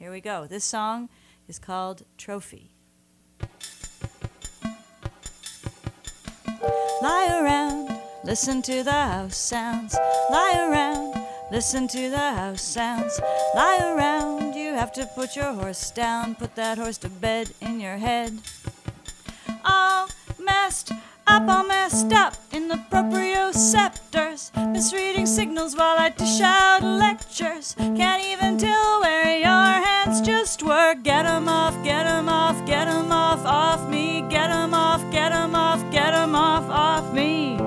Here we go. This song is called Trophy. Lie around, listen to the house sounds. Lie around, listen to the house sounds. Lie around, you have to put your horse down. Put that horse to bed in your head. All messed up in the proprioceptors. Misreading signals while I dish out lectures. Can't even tell where your hands just work. Get 'em off, get 'em off, get 'em off me. Get 'em off, get 'em off, get 'em off me.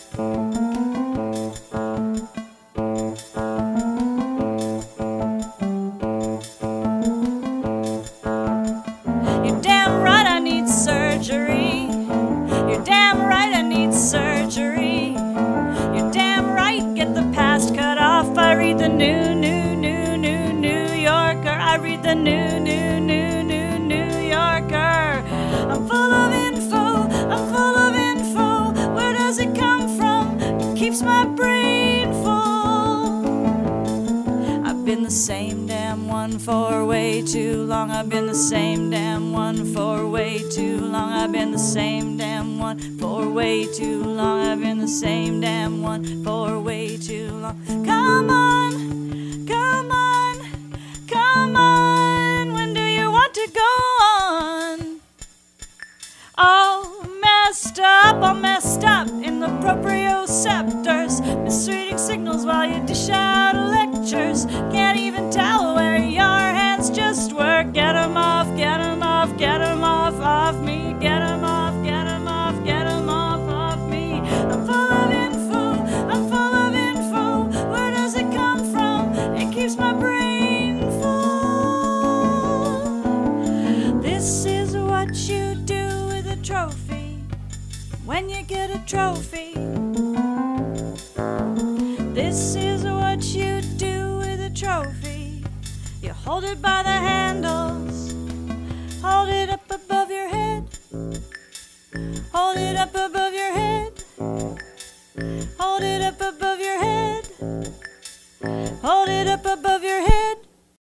You're damn right I need surgery. You're damn right I need surgery. You're damn right, get the past cut off. I read the New Yorker. I read the New Yorker. I'm full of info, I'm full of info. Where does it come from? It keeps my brain full. I've been the same damn one for way too long. I've been the same damn one for way too long. I've been the same damn one for way too long. I've been the same damn one for way too long. Come on, come on, come on. When do you want to go on? All messed up in the proprioceptors. Misreading signals while you dish out lectures. Can't even tell where your hands just work. Get 'em off, get 'em off, get 'em off me. Get 'em off, get 'em off, get 'em off me. I'm full of info, I'm full of info. Where does it come from? It keeps my brain full. This is what you do with a trophy when you get a trophy. This is what you do with a trophy. You hold it by the handles, hold it up above your head, hold it up above your head, hold it up above your head, hold it up above